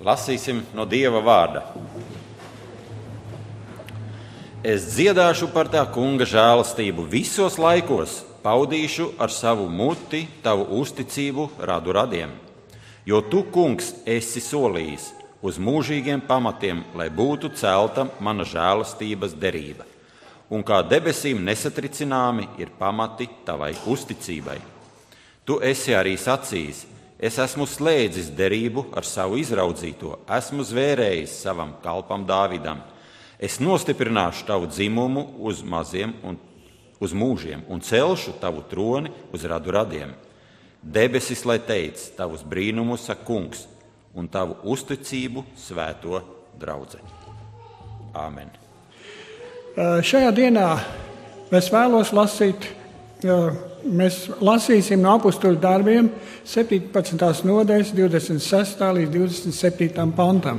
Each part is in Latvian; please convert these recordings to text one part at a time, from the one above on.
Lasīsim no Dieva vārda. Es dziedāšu par tā kunga žēlastību visos laikos, paudīšu ar savu muti tavu uzticību radu radiem. Jo tu, kungs, esi solījis uz mūžīgiem pamatiem, lai būtu celta mana žēlastības derība. Un kā debesīm nesatricināmi ir pamati tavai uzticībai. Tu esi arī sacījis, es esmu slēdzis derību ar savu izraudzīto, esmu zvērējis savam kalpam Dāvidam. Es nostiprināšu tavu dzimumu uz maziem un uz mūžiem un celšu tavu troni uz radu radiem. Debesis, lai teic, tavus brīnumus saka kungs un tavu uzticību svēto draudzeni. Āmen. Šajā dienā es vēlos lasīt, mēs lasīsim no Apustuļu darbiem 17. nodaļas 26. līdz 27. pantam.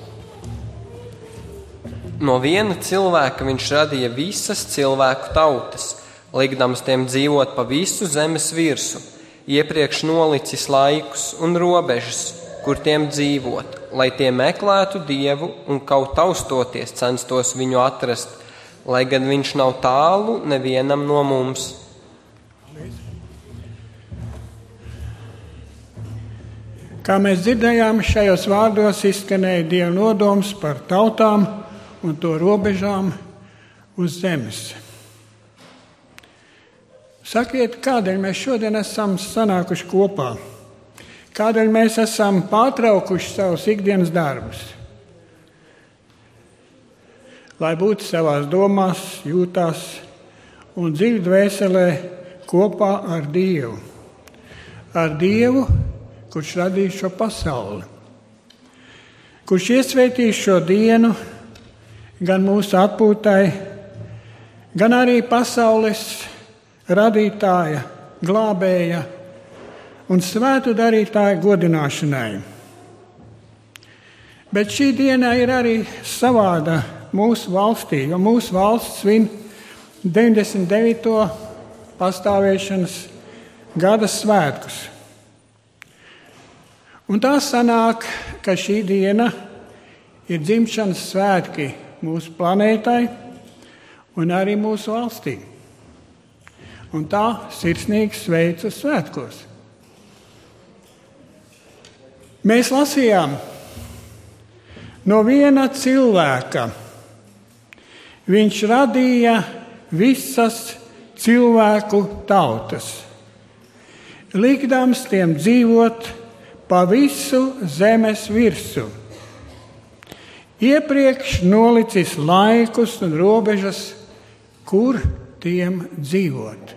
No viena cilvēka viņš radīja visas cilvēku tautas, likdams tiem dzīvot pa visu zemes virsu, iepriekš nolicis laikus un robežas, kur tiem dzīvot, lai tie meklētu Dievu un kaut taustoties censtos viņu atrast, lai gan viņš nav tālu nevienam no mums. Kā mēs dzirdējām, šajos vārdos izskanēja Dieva nodoms par tautām un to robežām uz zemes. Sakiet, kādēļ mēs šodien esam sanākuši kopā? Kādēļ mēs esam pārtraukuši savus ikdienas darbus? Lai būtu savās domās, jūtās un dziļi dvēselē kopā ar Dievu. Ar Dievu, kurš radīs šo pasauli. Kurš iesvētīs šo dienu gan mūsu atpūtai, gan arī pasaules radītāja, glābēja un svētu darītāja godināšanai. Bet šī diena ir arī savāda mūsu valstī, jo mūsu valsts svin 99. pastāvēšanas gada svētkus. Un tā sanāk, ka šī diena ir dzimšanas svētki mūsu planētai un arī mūsu valstī. Un tā sirsnīgi sveicu svētkos. Mēs lasījām no viena cilvēka. Viņš radīja visas cilvēku tautas, likdams tiem dzīvot pa visu zemes virsu. Iepriekš nolicis laikus un robežas, kur tiem dzīvot.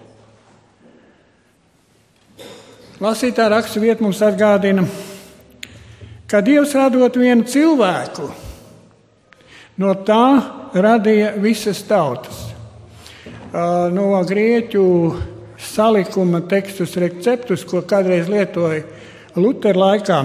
Lasītā rakstu vieta mums atgādina, ka Dievs radot vienu cilvēku, no tā radīja visas tautas. No grieķu salikuma tekstus receptus, ko kādreiz lietoja Lutera laikā,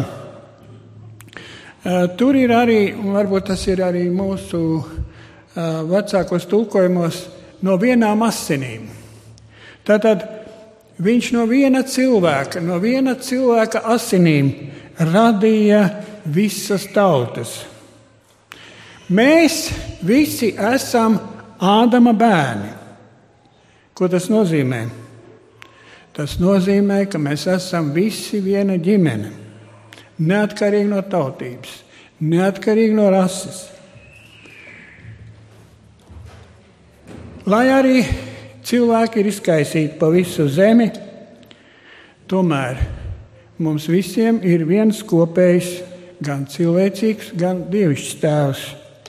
tur ir arī, un varbūt tas ir arī mūsu vecākos tulkojumos, no vienām asinīm. Tātad viņš no viena cilvēka asinīm radīja visas tautas. Mēs visi esam Ādama bērni. Ko tas nozīmē? Tas nozīmē, ka mēs esam visi viena ģimene. Neatkarīgi no tautības, neatkarīgi no rases. Lai arī cilvēki ir izkaisīti pa visu zemi, tomēr mums visiem ir viens kopējs, gan cilvēcīgs, gan dievišķs tēvs.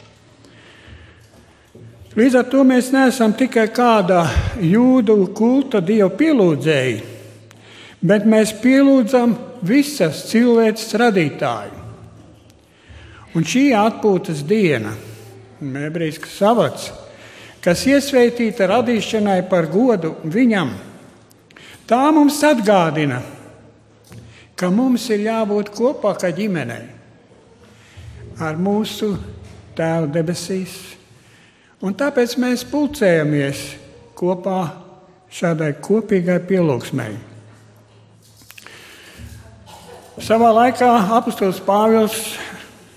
Līdz ar to mēs neesam tikai kāda jūdu kulta dievu pielūdzēji, bet mēs pielūdzam visas cilvēces radītāju. Un šī atpūtas diena, ebrejisks sabats, kas iesvētīta radīšanai par godu viņam, tā mums atgādina, ka mums ir jābūt kopā kā ģimenei ar mūsu Tēvu debesīs. Un tāpēc mēs pulcējamies kopā šādai kopīgai pielūgsmei. Savā laikā apustulis Pāvils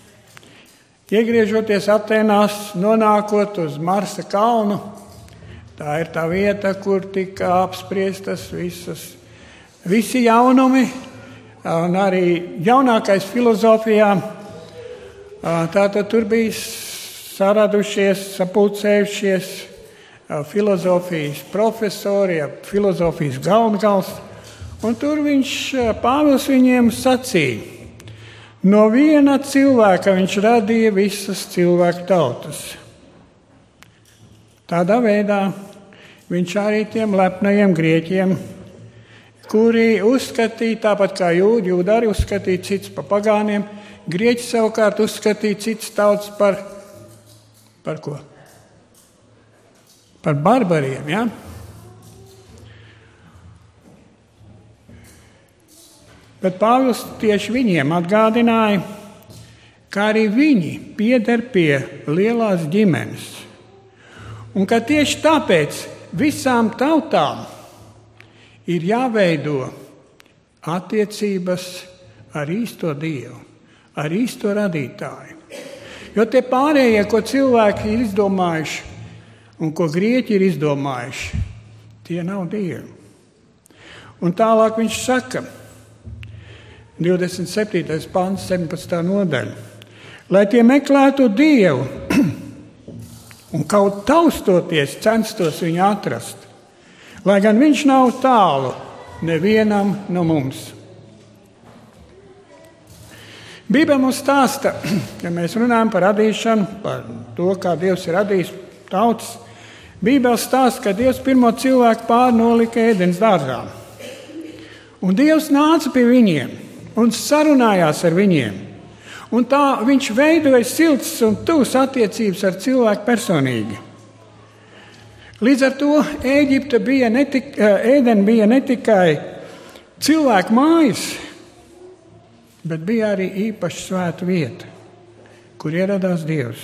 Iegriežoties Atēnās, nonākot uz Marsa kalnu, tā ir tā vieta, kur tika apspriestas visi jaunumi, un arī jaunākais filozofijā. Tātad tur bija saradušies, sapulcējušies filozofijas profesori, filozofijas galvengals, un tur Pāvils viņiem sacīja, no viena cilvēka viņš radīja visas cilvēku tautas. Tādā veidā viņš arī tiem lepnajiem grieķiem, kuri uzskatīja, tāpat kā jūdi arī uzskatīja cits par pagāniem, grieķi savukārt uzskatīja cits tautas par ko? Par barbariem, ja? Bet Pāvils tieši viņiem atgādināja, ka arī viņi pieder pie lielās ģimenes. Un ka tieši tāpēc visām tautām ir jāveido attiecības ar īsto Dievu, ar īsto radītāju. Jo tie pārējie, ko cilvēki ir izdomājuši un ko grieķi ir izdomājuši, tie nav Dievi. Un tālāk viņš saka, 27. pants, 17. nodaļa, lai tie meklētu Dievu un kaut taustoties censtos viņu atrast, lai gan viņš nav tālu nevienam no mums. Bībele mums stāsta, ja mēs runājam par radīšanu, par to, kā Dievs ir radījis tautas, Bībele stāsta, ka Dievs pirmo cilvēku pārnolika Ēdenes dārzā. Un Dievs nāca pie viņiem un sarunājās ar viņiem. Un tā viņš veidoja siltas un tuvas attiecības ar cilvēku personīgi. Līdz ar to Ēdene bija ne tikai cilvēku mājas, bet bija arī īpaši svēta vieta, kur ieradās Dievs.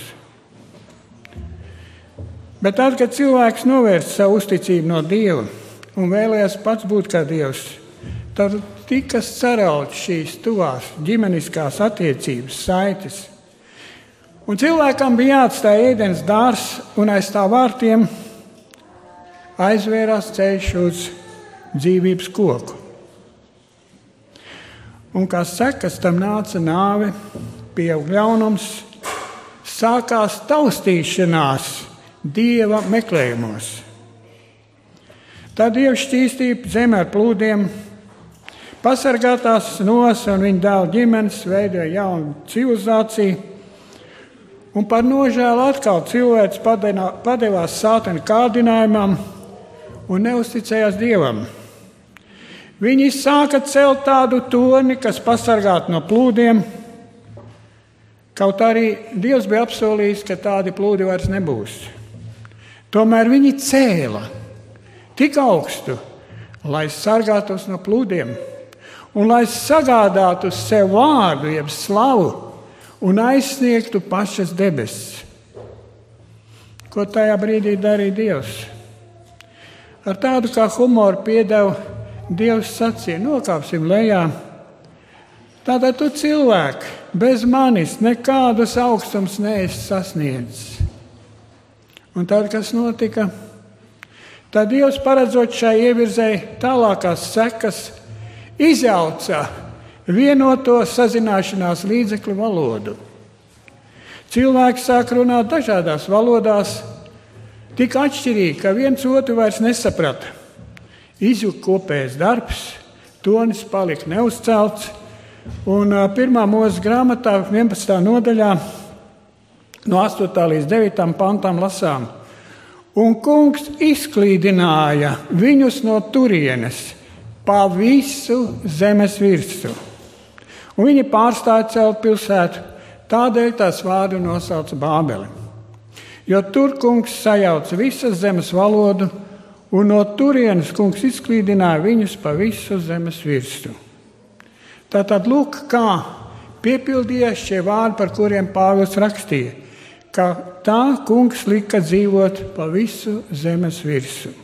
Bet tad, kad cilvēks novērsa savu uzticību no Dieva un vēlējās pats būt kā Dievs, tad tika sarauts šīs tuvās ģimeniskās attiecības saites. Un cilvēkam bija jāatstāj Ēdenes dārzs, un aiz tā vārtiem aizvērās ceļš uz dzīvības koku. Un kā sekas tam nāca nāve, pieauga ļaunums, sākās taustīšanās Dieva meklējumos. Tad Dievs šķīstīja zemi ar plūdiem, pasargātās Noa un viņa dēla ģimenes veidoja jaunu civilizāciju, un par nožēlu atkal cilvēks padevās Sātana kārdinājumam un neusticējās Dievam. Viņi sāka celt tādu torni, kas pasargātu no plūdiem, kaut arī Dievs bija apsolījis, ka tādi plūdi vairs nebūs. Tomēr viņi cēla tik augstu, lai sargātos no plūdiem, un lai sagādātu sev vārdu, jeb slavu, un aizsniegtu pašas debesis. Ko tajā brīdī darīja Dievs? Ar tādu kā humoru piedevu Dievs sacīja, nokāpsim lejā. Tātad tu cilvēki, bez manis nekādus augstums neesi sasniedzis. Un tad, kas notika? Tad Dievs, paredzot šai ievirzei tālākās sekas, izjauca vienoto sazināšanās līdzekļu valodu. Cilvēki sāk runāt dažādās valodās, tik atšķirīgi, ka viens otru vairs nesaprata. Izjuka kopējs darbs, tonis palika neuzcelts, un 1. Mūzes grāmatā 11. nodaļā no 8. līdz 9. pantam lasām. Un kungs izklīdināja viņus no turienes pa visu zemes virsmu. Un viņi pārstāja celt pilsētu, tādēļ tās vārdu nosauca Bābeli. Jo tur kungs sajauca visas zemes valodu, un no turienes kungs izklīdināja viņus pa visu zemes virsmu. Tātad lūk, kā piepildījās šie vārdi, par kuriem Pāvils rakstīja, ka tā kungs lika dzīvot pa visu zemes virsmu.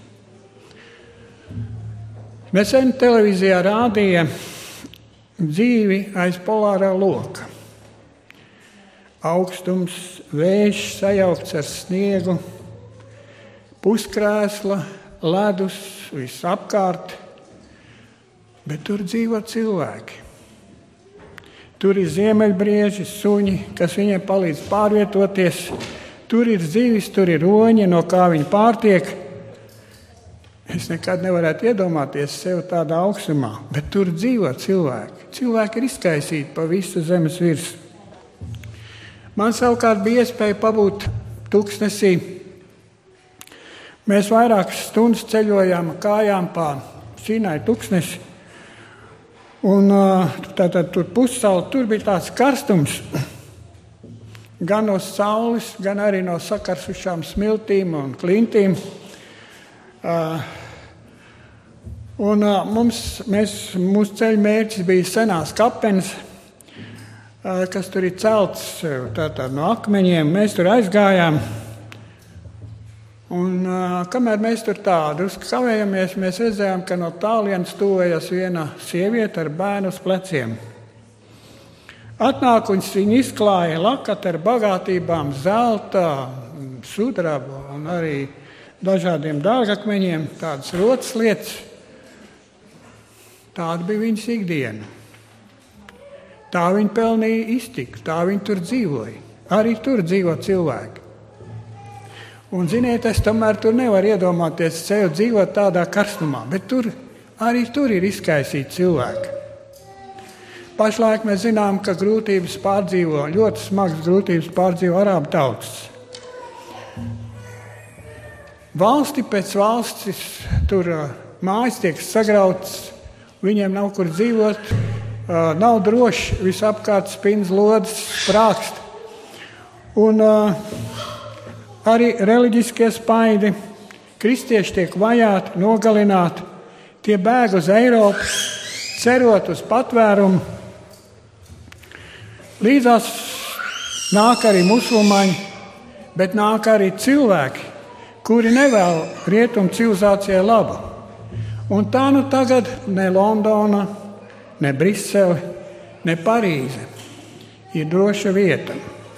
Nesen televīzijā rādīja dzīvi aiz polārā loka. augstums, vējš sajaukts ar sniegu, puskrēsla, ledus, viss apkārt, bet tur dzīvo cilvēki. Tur ir ziemeļbrieži, suņi, kas viņiem palīdz pārvietoties. Tur ir zivis, tur ir roņi, no kā viņi pārtiek. Es nekad nevarētu iedomāties sev tādā augstumā, bet tur dzīvo cilvēki. Cilvēki ir izkaisīti pa visu zemes virsmu. Man savukārt bija iespēja pabūt Tuksnesī. Mēs vairākas stundas ceļojām kājām pa Sinai Tuksnesi. Un tātad tur pussaule, tur bija tāds karstums. Gan no saules, gan arī no sakarsušām smiltīm un klintīm. Mūsu ceļa mērķis bija senās kapenes, kas tur ir celts tātad no akmeņiem. Mēs tur aizgājām. Un kamēr mēs tur tādu kavējamies, mēs redzējām, ka no tālienes tuvojas viena sieviete ar bērnu uz pleciem. Atnāk un viņa izklāja lakatu ar bagātībām, zelta, sudraba un arī dažādiem dārgakmeņiem, tādas rotas lietas. Tāda bija viņas ikdiena. Tā viņa pelnīja iztiku, tā viņa tur dzīvoja. Arī tur dzīvo cilvēki. Un, ziniet, es tomēr tur nevaru iedomāties sev dzīvot tādā karstumā, bet arī tur ir izkaisīti cilvēki. Pašlaik mēs zinām, ka ļoti smagas grūtības pārdzīvo arābu tautas. Valsti pēc valstis, tur mājas tiek sagrautas, viņiem nav kur dzīvot, nav droši, visapkārt spindz lodes, sprākst. Un arī reliģiskie spaidi, kristieši tiek vajāti, nogalināti, tie bēg uz Eiropu, cerot uz patvērumu. Līdzās nāk arī musulmaņi, bet nāk arī cilvēki, kuri nevēl rietumu civilizācijai labu. Un tā nu tagad ne Londona, ne Brisele, ne Parīze ir droša vieta.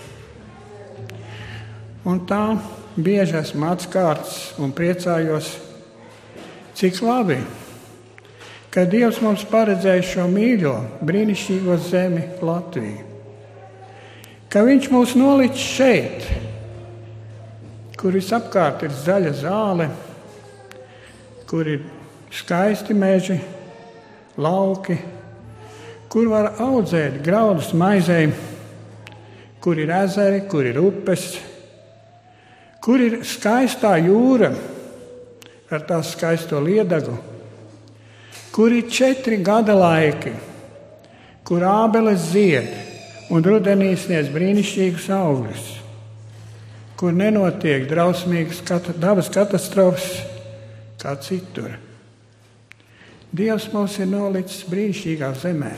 Un tā bieži esmu atskārts un priecājos, cik labi, ka Dievs mums paredzēja šo mīļo, brīnišķīgo zemi Latviju. Ka Viņš mūs nolicis šeit, kur visapkārt ir zaļa zāle, kur ir skaisti meži, lauki, kur var audzēt graudus maizei, kur ir ezeri, kur ir upes, kur ir skaistā jūra ar tās skaisto liedagu, kur ir 4 gada laiki, kur ābeles zied un rudenī sniedz brīnišķīgus augļus, kur nenotiek drausmīgas dabas katastrofas kā citur. Dievs mūs ir nolicis brīnišķīgā zemē.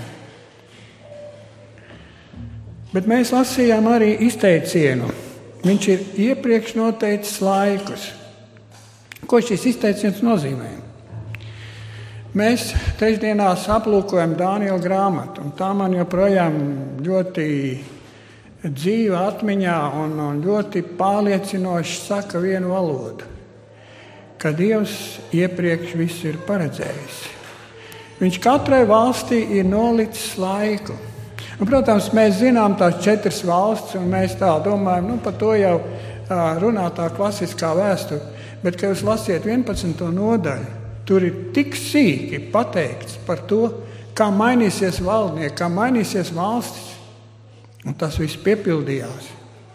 Bet mēs lasījām arī izteicienu. Viņš ir iepriekš noteicis laikus. Ko šis izteiciens nozīmē? Mēs trešdienās aplūkojam Dāniela grāmatu, un tā man joprojām ļoti dzīva atmiņā un ļoti pārliecinoši saka vienu valodu, ka Dievs iepriekš visu ir paredzējis. Viņš katrai valstī ir nolicis laiku. Un, protams, mēs zinām tās 4 valstis, un mēs tā domājam, par to jau runā tā klasiskā vēsture. Bet, kad jūs lasiet 11. nodaļu, tur ir tik sīki pateikts par to, kā mainīsies valdnieki, kā mainīsies valstis. Un tas viss piepildījās.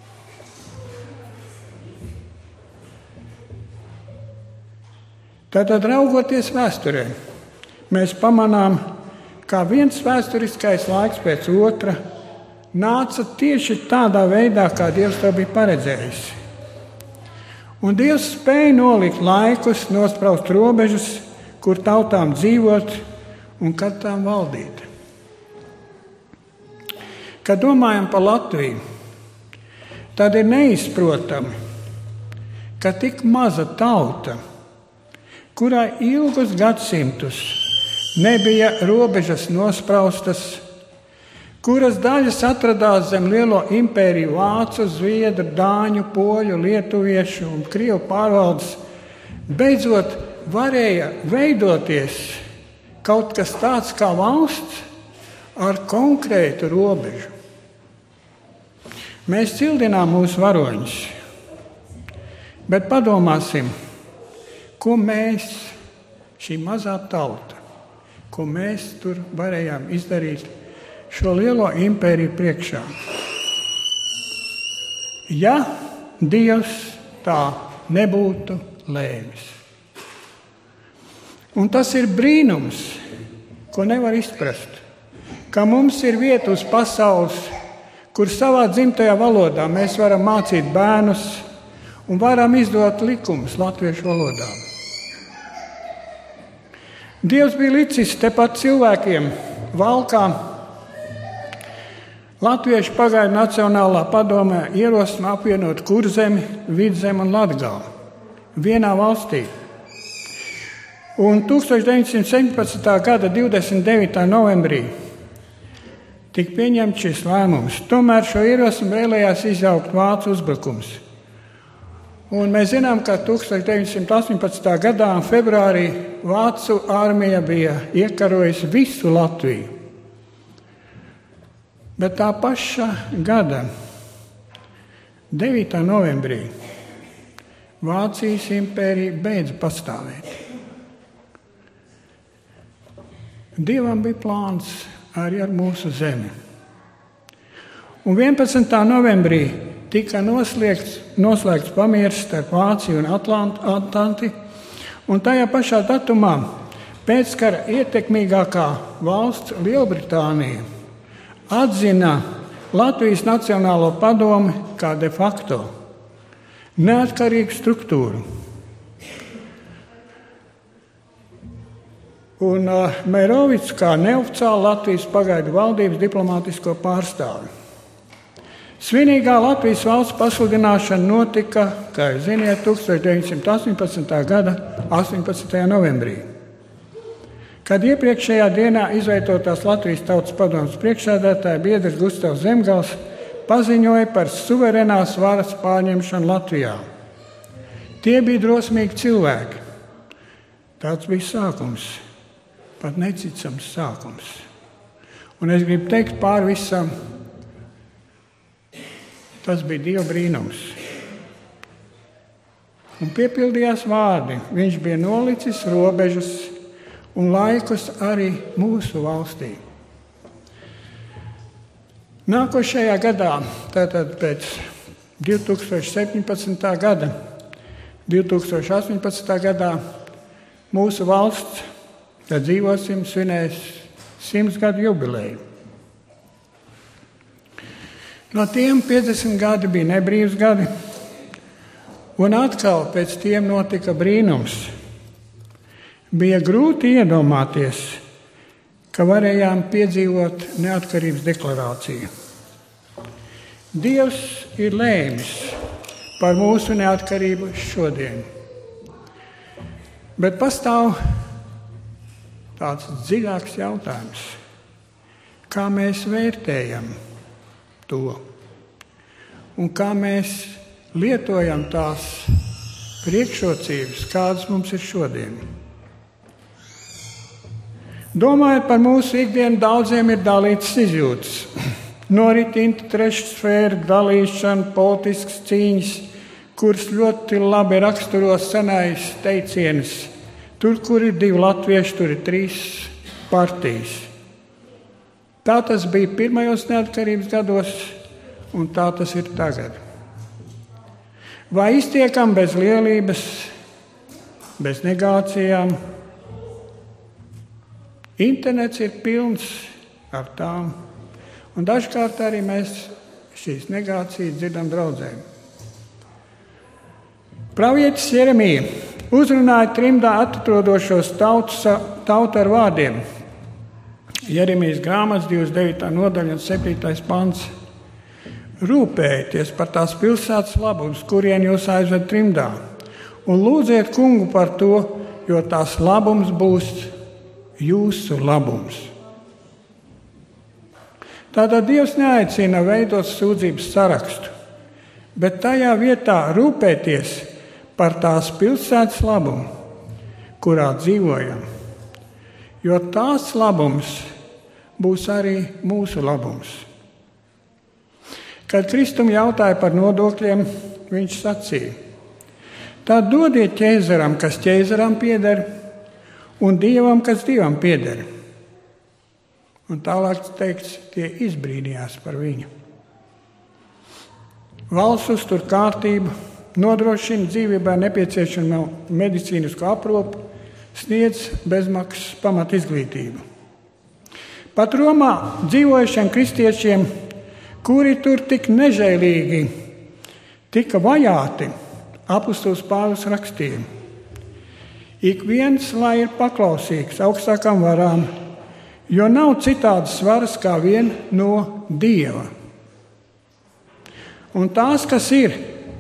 Tātad, raugoties vēsturē, mēs pamanām, kā viens vēsturiskais laiks pēc otra nāca tieši tādā veidā, kā Dievs to bija paredzējis. Un Dievs spēja nolikt laikus, nospraust robežas, kur tautām dzīvot un kad tām valdīt. Kad domājam par Latviju, tad ir neizprotami, ka tik maza tauta, kurai ilgus gadsimtus nebija robežas nospraustas, kuras daļas atradās zem lielo impēriju vācu, zviedru, dāņu, poļu, lietuviešu un krievu pārvaldes, beidzot varēja veidoties kaut kas tāds kā valsts ar konkrētu robežu. Mēs cildinām mūsu varoņus, bet padomāsim, ko mēs, šī mazā tauta, ko mēs tur varējām izdarīt šo lielo impēriju priekšā. Ja Dievs tā nebūtu lēmis. Un tas ir brīnums, ko nevar izprast, ka mums ir vieta uz pasaules, kur savā dzimtajā valodā mēs varam mācīt bērnus un varam izdot likumus latviešu valodā. Dievs bija licis tepat cilvēkiem Valkā. Latviešu pagaidu Nacionālā padomē ierosme apvienot Kurzemi, Vidzemi un Latgali vienā valstī. Un 1917. gada 29. novembrī tika pieņemts šis lēmums. Tomēr šo ierosmi vēlējās izjaukt vācu uzbrukums. Un mēs zinām, ka 1918. gadā februārī vācu armija bija iekarojusi visu Latviju. Bet tā paša gada 9. novembrī Vācijas impērija beidza pastāvēt. Dievam bija plāns arī ar mūsu zemi. Un 11. novembrī tika noslēgts pamieris starp Vāciju un Atlanti, un tajā pašā datumā pēckara ietekmīgākā valsts Lielbritānija atzina Latvijas Nacionālo padomi kā de facto neatkarīgu struktūru. Un Meirovics kā neoficiāli Latvijas pagaidu valdības diplomātisko pārstāvi. Svinīgā Latvijas valsts pasludināšana notika, kā jūs ziniet, 1918. gada 18. novembrī, kad iepriekšējā dienā izveidotās Latvijas Tautas padomes priekšsēdētāja biedrs Gustavs Zemgals paziņoja par suverēnās varas pārņemšanu Latvijā. Tie bija drosmīgi cilvēki. Tāds bija sākums, pat neticams sākums. Un es gribu teikt pār visam, tas bija Dieva brīnums. Un piepildījās vārdi. Viņš bija nolicis robežas un laikus arī mūsu valstī. Nākošajā gadā, tātad pēc 2017. gada, 2018. gadā mūsu valsts, kad dzīvosim, svinēs 100 gadu jubileju. No tiem 50 gadi bija nebrīvs gadi, un atkal pēc tiem notika brīnums. Bija grūti iedomāties, ka varējām piedzīvot neatkarības deklarāciju. Dievs ir lēmis par mūsu neatkarību šodien. Bet pastāv tāds dziļāks jautājums, kā mēs vērtējam to un kā mēs lietojam tās priekšrocības, kādas mums ir šodien. Domājot par mūsu ikdienu, daudziem ir dalītas izjūtas. Norit interešu sfēra, dalīšana, politiskas cīņas, kuras ļoti labi raksturo senais teiciens. Tur, kur ir 2 latvieši, tur ir 3 partijas. Tā tas bija pirmajos neatkarības gados, un tā tas ir tagad. Vai iztiekam bez lielības, bez negācijām? Internets ir pilns ar tām, un dažkārt arī mēs šīs negācijas dzirdam draudzēm. Pravietis Jeremija uzrunāja trimdā atrodošos tautu ar vārdiem. Jeremijas grāmatas 29. nodaļa un 7. pants. Rūpējieties par tās pilsētas labumus, kurien jūs aizved trimdā, un lūdziet kungu par to, jo tās labums būs jūsu labums. Tātad Dievs neaicina veidot sūdzības sarakstu, bet tajā vietā rūpēties par tās pilsētas labumu, kurā dzīvojam, jo tās labums būs arī mūsu labums. Kad Kristum jautāja par nodokļiem, viņš sacīja: tad dodiet ķēzaram, kas ķēzaram pieder, un Dievam, kas Dievam pieder. Un tālāk teikts, tie izbrīnījās par viņu. Valsts uztur kārtību, nodrošina dzīvībai nepieciešamo medicīnisko aprūpi, sniedz bezmaksas pamat izglītību. Pat Romā dzīvojušiem kristiešiem, kuri tur tik nežēlīgi tika vajāti, apustulis Pāvils rakstīja: ik viens, lai ir paklausīgs augstākām varām, jo nav citādas varas kā vien no Dieva. Un tās, kas ir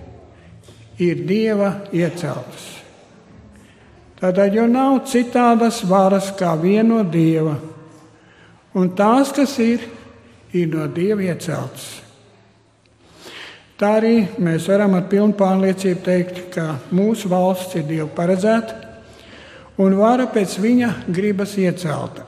Dieva ieceltas. Tātad, jo nav citādas varas kā vien no Dieva. Un tās, kas ir no Dieva ieceltas. Tā arī mēs varam ar pilnu pārliecību teikt, ka mūsu valsts ir Dieva paredzēta un vara pēc viņa gribas iecelta.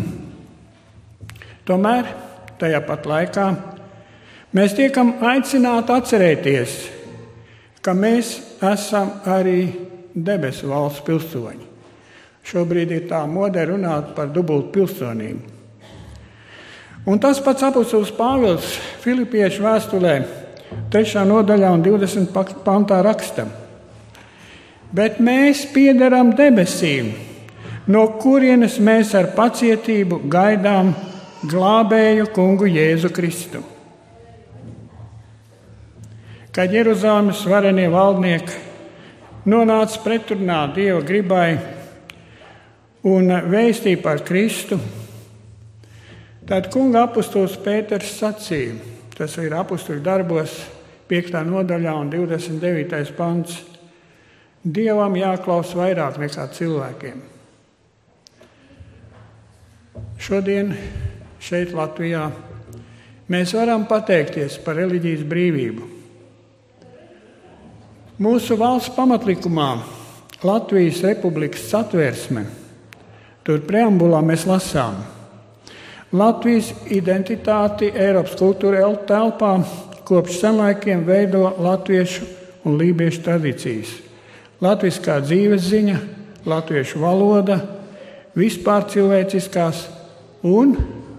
Tomēr tajā pat laikā mēs tiekam aicināti atcerēties, ka mēs esam arī debesu valsts pilsoņi. Šobrīd ir tā modē runāt par dubultu pilsonību. Un tas pats apustulis Pāvils Filipiešu vēstulē 3. nodaļā un 20. pantā raksta: bet mēs piederam debesīm, no kurienes mēs ar pacietību gaidām glābēju kungu Jēzu Kristu. Kad Jeruzalemes varenie valdnieki nonāca pretrunā Dieva gribai un vēstīja par Kristu, tad kunga apustulis Pēters sacīja, tas ir apustuļu darbos 5. nodaļā un 29. pants: Dievam jāklaus vairāk nekā cilvēkiem. Šodien šeit Latvijā mēs varam pateikties par reliģijas brīvību. Mūsu valsts pamatlikumā Latvijas Republikas satversme, tur preambulā mēs lasām: Latvijas identitāti Eiropas kultūra telpā kopš senlaikiem veido latviešu un lībiešu tradīcijas. Latviskā dzīves ziņa, latviešu valoda, vispār cilvēciskās un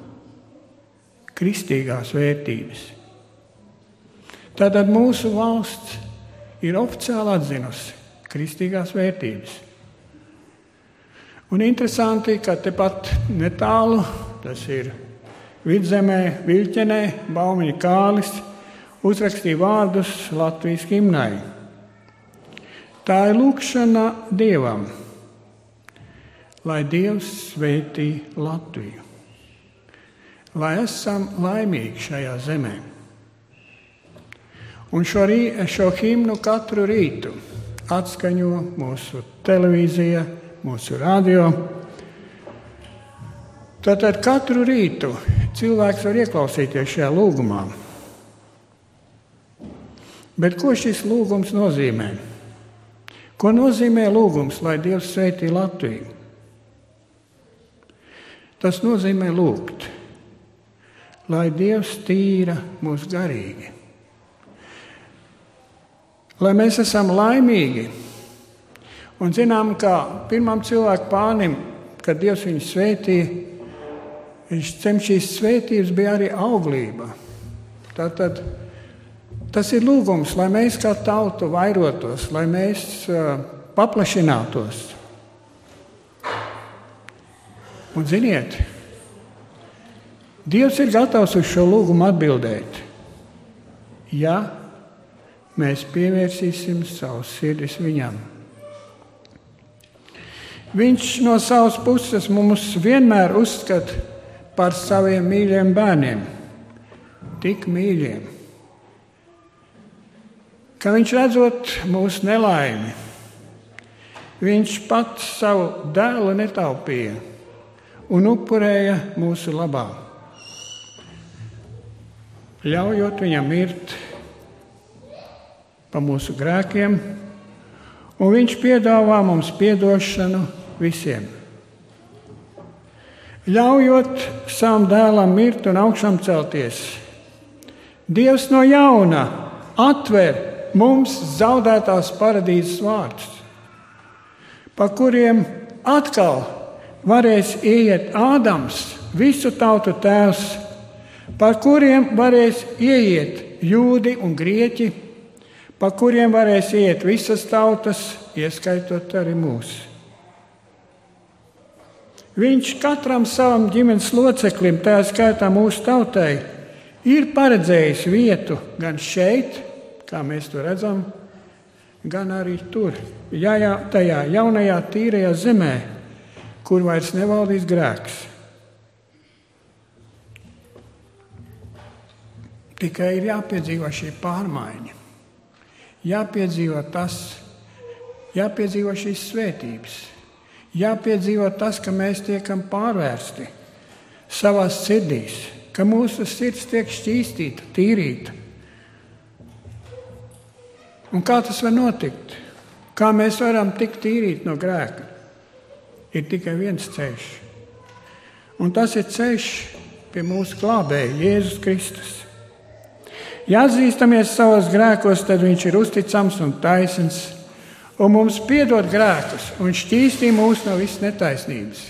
kristīgās vērtības. Tātad mūsu valsts ir oficiāli atzinusi kristīgās vērtības. Un interesanti, ka tepat netālu, tas ir Vidzemē, Viļķenē, Baumiņa Kālis uzrakstīja vārdus Latvijas himnai. Tā ir lūkšana Dievam, lai Dievs svētī Latviju, lai esam laimīgi šajā zemē. Un šo himnu katru rītu atskaņo mūsu televīzija, mūsu radio. Tātad katru rītu cilvēks var ieklausīties šajā lūgumā. Bet ko šis lūgums nozīmē? Ko nozīmē lūgums, lai Dievs svētī Latviju? Tas nozīmē lūgt, lai Dievs tīra mūs garīgi. Lai mēs esam laimīgi un zinām, ka pirmam cilvēku pānim, kad Dievs viņu svētīja, viņš cem šīs svētības bija arī auglība. Tātad tas ir lūgums, lai mēs kā tauta vairotos, lai mēs paplašinātos. Un ziniet, Dievs ir gatavs uz šo lūgumu atbildēt, ja mēs pievērsīsim savus sirdis viņam. Viņš no savas puses mums vienmēr uzskata par saviem mīļiem bērniem, tik mīļiem, ka viņš redzot mūsu nelaimi, viņš pats savu dēlu netaupīja un upurēja mūsu labā. ļaujot viņam mirt par mūsu grēkiem, un viņš piedāvā mums piedošanu visiem. Ļaujot savam dēlam mirt un augšām celties, Dievs no jauna atver mums zaudētās paradīzes vārdus, pa kuriem atkal varēs ieiet Ādams, visu tautu tēvs, par kuriem varēs ieiet jūdi un grieķi, par kuriem varēs ieiet visas tautas, ieskaitot arī mūsu. Viņš katram savam ģimenes loceklim, tā skaitā mūsu tautai, ir paredzējis vietu gan šeit, kā mēs to redzam, gan arī tur, tajā jaunajā tīrajā zemē, kur vairs nevaldīs grēks. Tikai ir jāpiedzīvo šī pārmaiņa, jāpiedzīvo šīs svētības, jāpiedzīvo tas, ka mēs tiekam pārvērsti savās sirdīs, ka mūsu sirds tiek šķīstīta, tīrīta. Un kā tas var notikt? Kā mēs varam tikt tīrīti no grēka? Ir tikai viens ceļš. Un tas ir ceļš pie mūsu glābēja, Jēzus Kristus. Ja atzīstamies savos grēkos, tad viņš ir uzticams un taisns, un mums piedod grēkus un šķīstī mūs no visas netaisnības.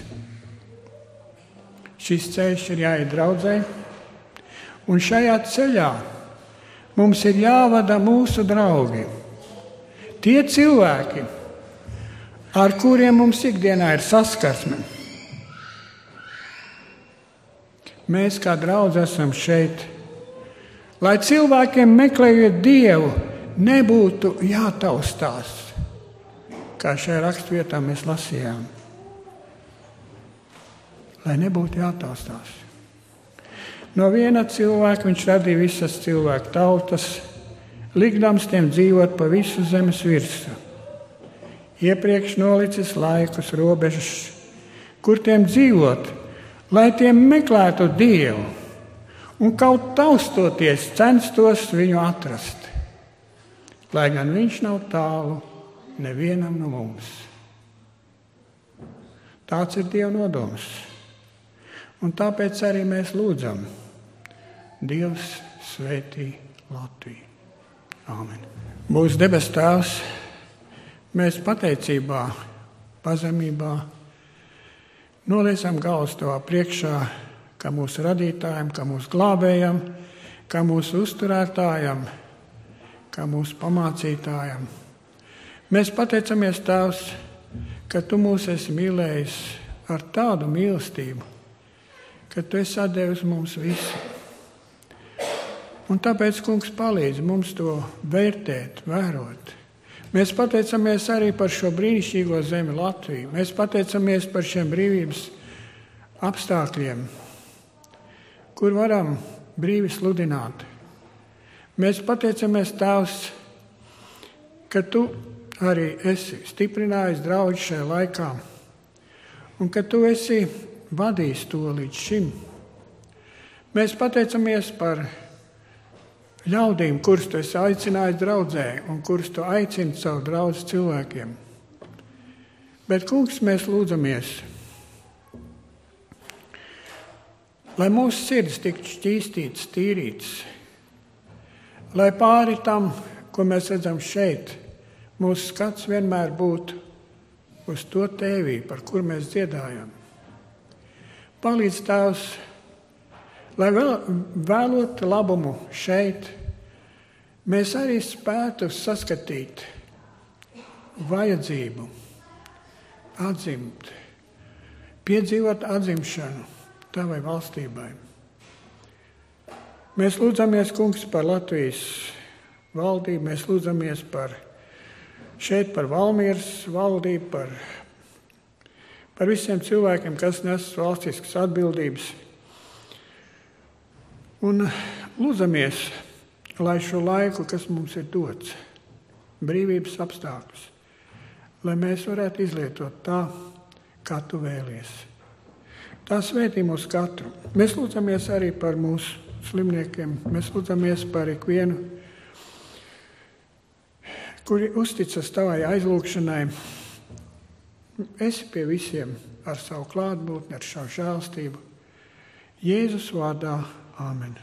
Šis ceļš ir jāiet draudzē, un šajā ceļā mums ir jāvada mūsu draugi. Tie cilvēki, ar kuriem mums ikdienā ir saskarsme. Mēs kā draudzi esam šeit, lai cilvēkiem meklējot Dievu nebūtu jātaustās, kā šajā rakstvietā mēs lasījām. Lai nebūtu jātaustās. No viena cilvēka viņš radīja visas cilvēku tautas, likdams tiem dzīvot pa visu zemes virsmu. Iepriekš nolicis laikus, robežas, kur tiem dzīvot, lai tiem meklētu Dievu un kaut taustoties censtos viņu atrast, lai gan viņš nav tālu nevienam no mums. Tāds ir Dieva nodoms. Un tāpēc arī mēs lūdzam, Dievs svētī Latviju. Āmen. Mūsu debes Tēvs, mēs pateicībā, pazemībā noliecam galvas Tavā priekšā, kā mūsu radītājam, kā mūsu glābējam, kā mūsu uzturētājam, kā mūsu pamācītājam. Mēs pateicamies, Tēvs, ka Tu mūs esi mīlējis ar tādu mīlestību, ka Tu esi atdevis mums visu. Un tāpēc, Kungs, palīdz mums to vērtēt, vērot. Mēs pateicamies arī par šo brīnišķīgo zemi Latviju. Mēs pateicamies par šiem brīvības apstākļiem, kur varam brīvi sludināt. Mēs pateicamies, Tēvs, ka Tu arī esi stiprinājis draugus šajā laikā un ka Tu esi vadīs to līdz šim. Mēs pateicamies par ļaudīm, kurus Tu esi aicinājis draudzē un kurus Tu aicini savu draudz cilvēkiem. Bet, Kungs, mēs lūdzamies, lai mūsu sirds tiktu šķīstītas, tīrītas, lai pāri tam, ko mēs redzam šeit, mūsu skats vienmēr būtu uz to Tēvī, par kur mēs dziedājam. Palīdz, Tēvs, lai vēlot labumu šeit, mēs arī spētu saskatīt vajadzību, atzimt, piedzīvot atzimšanu Tavai valstībai. Mēs lūdzamies, Kungs, par Latvijas valdību, mēs lūdzamies par Valmieras valdību, par visiem cilvēkiem, kas nes valstiskas atbildības. Un lūdzamies, lai šo laiku, kas mums ir dots, brīvības apstākļus, lai mēs varētu izlietot tā, kā Tu vēlies. Tā svētī mūs katru. Mēs lūdzamies arī par mūsu slimniekiem. Mēs lūdzamies par ikvienu, kuri uzticas tavai aizlūgšanai. Esi pie visiem ar savu klātbūtni, ar savu žēlstību. Jēzus vārdā. Āmen.